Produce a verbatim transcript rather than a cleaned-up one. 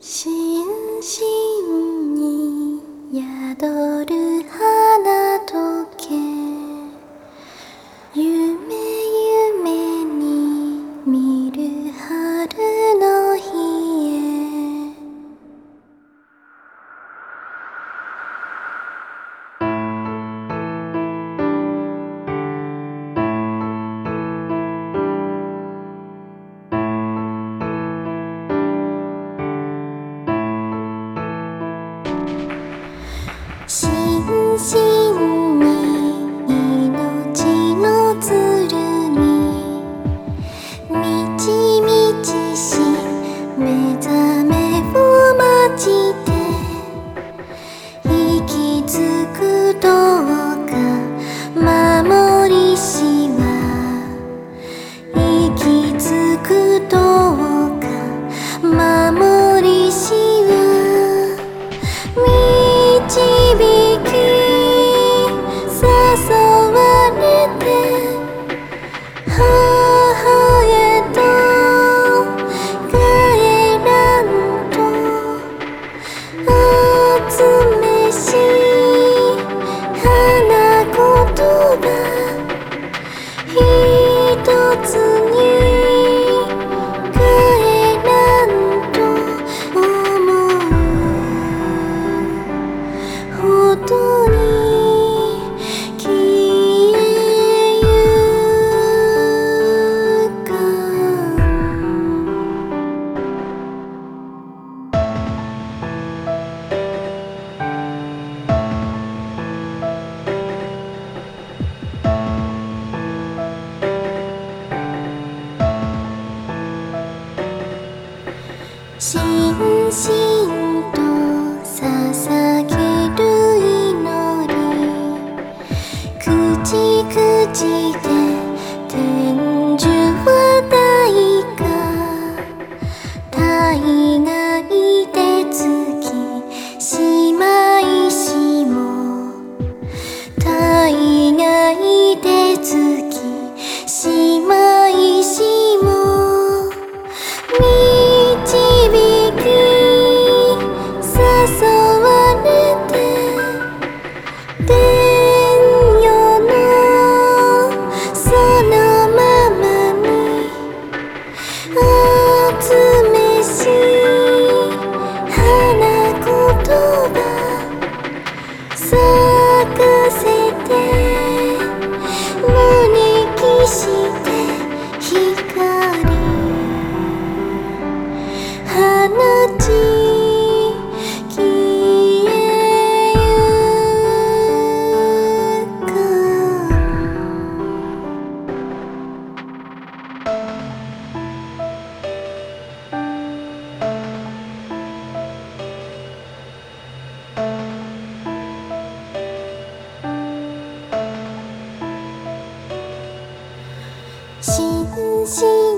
心身に宿る花時計、夢夢に見る春の日へ。心身に命の鶴にみちみちし目覚めを待ちて、息づくどうか守りしは、息づくどうか守りしは、導き誘われて母へと帰らんと、集めし花言葉一つに帰らんと思うほどに消えゆか心身と捧げる祈り、口口で天寿は大が大概で月しまいしも、大概で月しまいしも、導き誘われて天世のそのままに集めし花言葉咲かせて無に帰して光放ち消えゆか。心身